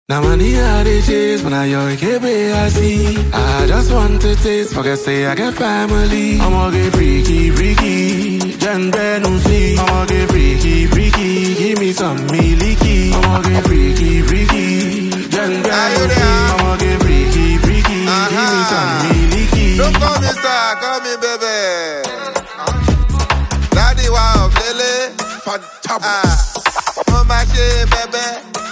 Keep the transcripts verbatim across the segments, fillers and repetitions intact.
Now money how they chase, when I your K B I C. I just want to taste, forget say I get family. I'ma get freaky, freaky. Jen Ben see. I'ma get freaky, freaky. Give me some milky. I'ma get freaky, freaky. Jen Ben see. I'ma get freaky, freaky. Uh-huh. Give me some milky. Don't call me star, call me baby. Daddy wow, Lily. Fantabulous. Ah. Oh my shit, baby.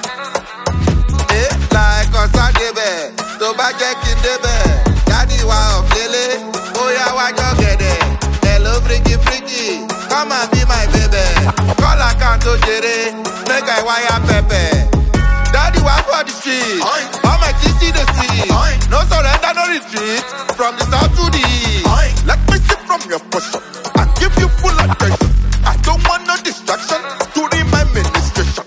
Cause debe, to ba check in debe. Daddy wow, Lily. Oh yeah, why you get it? Hello, freaky, freaky. Come and be my baby. Call a canto jere, make I wire pepe. Daddy wow for the street. All my G C the street. No surrender, no retreat. From the south to the east. Let me sip from your portion and give you full attention. I don't want no distraction during my ministration.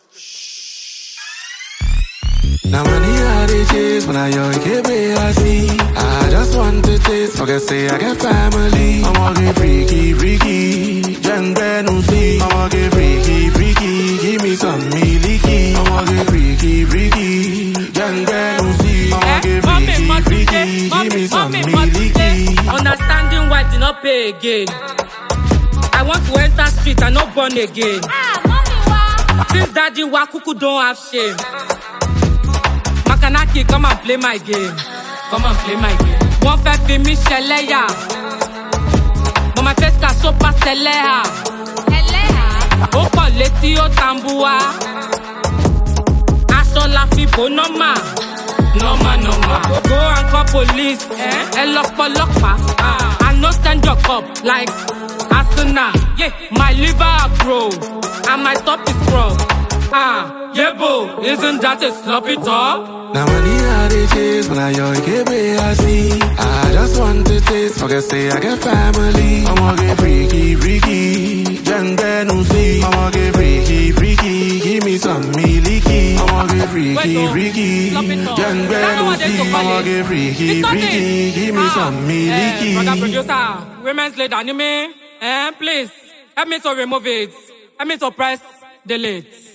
Now money how they chase, when I your K B I C. I just want to taste, forget say I get family. I'ma get freaky, freaky. Jen Ben see. I'ma get freaky, freaky. Give me some milky. I'ma get freaky, freaky. Jen Ben see. I'ma get freaky, freaky. Give me some milky. Understanding why did not pay again. I want to enter street and not born again. Ah, mommy, wa. Since daddy wa kuku don't have shame. Makanaki, come and play my game. Come and play my game. One fẹ́ fi mí ṣẹlẹ́yà, but my face can so pass ẹlẹ́hà. Ẹlẹ́hà. Ó pọ̀ létí ó tambuwa. Aṣọ la fi bò nọ́mà. Nọ́mà nọ́mà. Go and call police. Ẹ lọ pọlọ́pàá. I no stand your cup like Arsenal. Yeah, my liver grow and my top is strong. Ah, yeah, boo, isn't that a sloppy talk? Now money how they chase, when I your K B I C. I just want to taste, forget say I get family. I'ma get freaky, freaky. Jen Ben see. I'ma get freaky, freaky. Give me some milky. I'ma get freaky, freaky. Jen Ben see. I'ma get freaky, freaky. Give me some milky. Brother producer, women's lead anime, eh, please, help me to remove it. Help me to press delete.